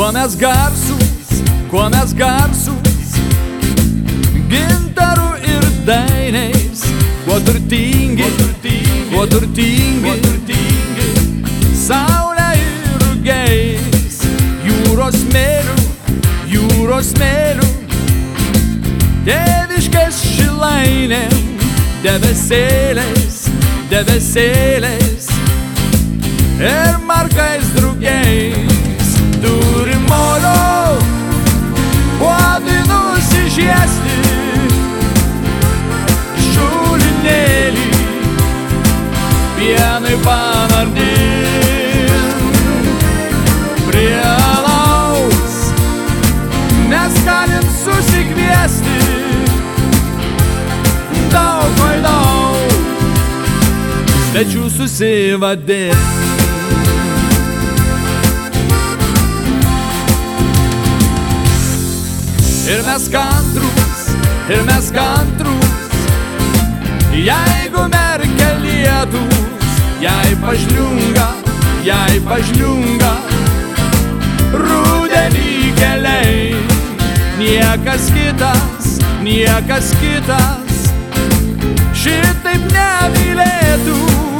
Kuo mes garsūs, gintaru ir dainiais, kuo turtingi, saulė ir rugiais, jūros smėliu, tėviškės šilainėm, debesėliais ir markais drugiais. Turi molio puodui nusižiesti, šulinėlį pienui panardin. Prie alaus mes galim susikviesti daug, svečių susivadin. Ir mes kantrus, jeigu merkia lietus, jei pažliunga rudenį keliai, niekas kitas šitaip nemylėtų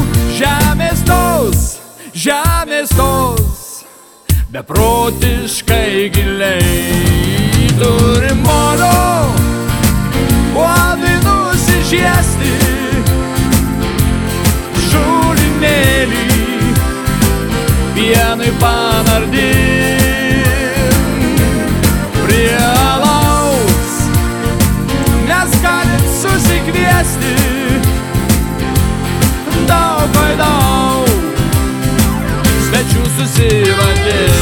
žemės tos beprotiškai giliai. Turi molio puodui nusižiesti, šulinėlį pienui panardin. Prie alaus mes galim susikviesti daug, svečių susivadin.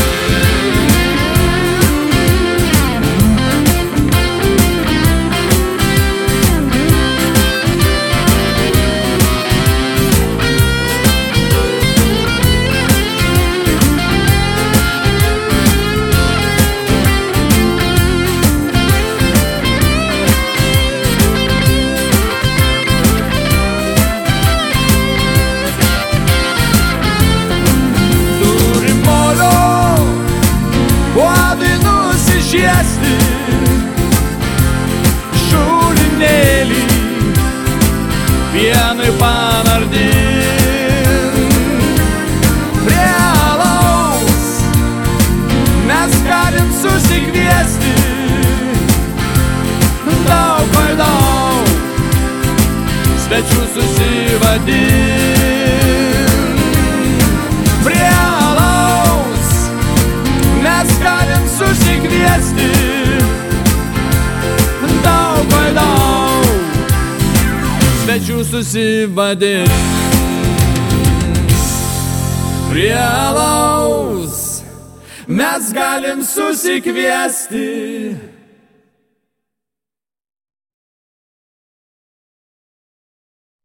Šulinėlį pienui panardin. Prie alaus mes galim susikviesti daug, svečių susivadin. Prie alaus mes galim susikviesti daug, svečių susivadin. Prie alaus mes galim susikviesti